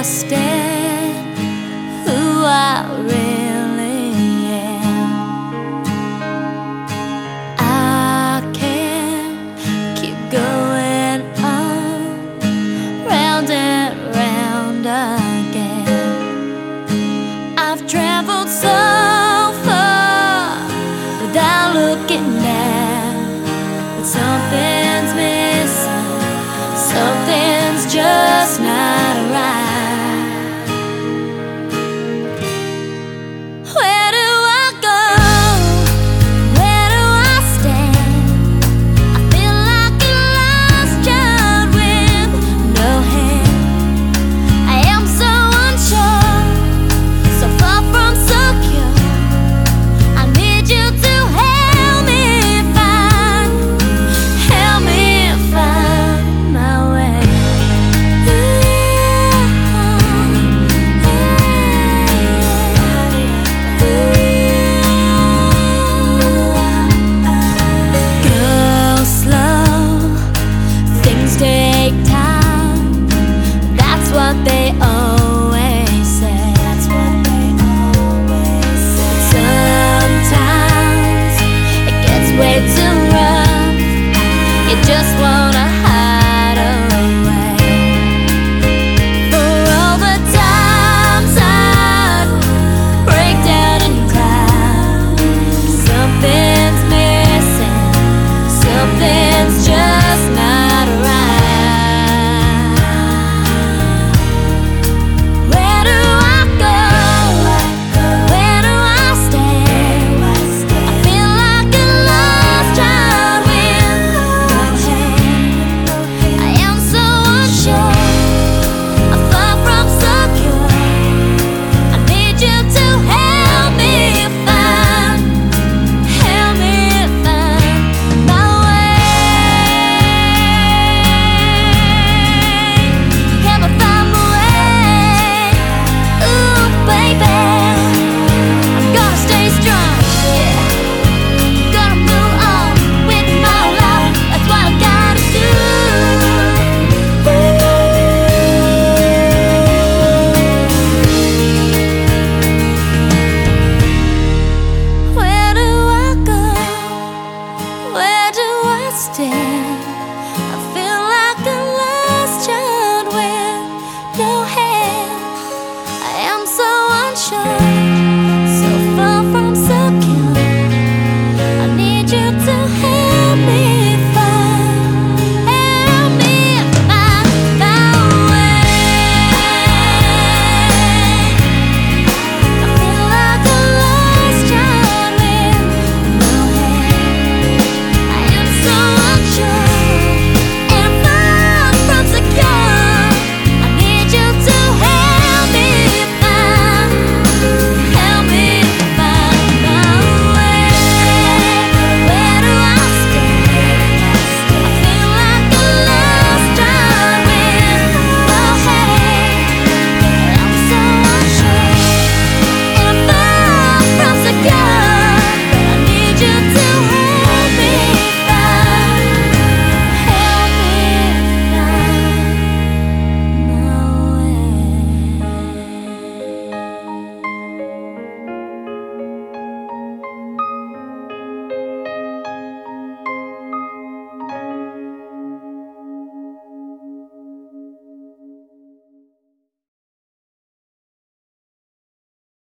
understand who I really am. I can't keep going on, round and round again. I've traveled so far without looking back, but something's missing, something's just not right. Where do I go? Where do I stand? I feel like a lost child with no hand. I am so unsure, so far from secure. I need you to help me find my way. Go slow, things take time. That's what they always say. Sometimes it gets way too rough. You just want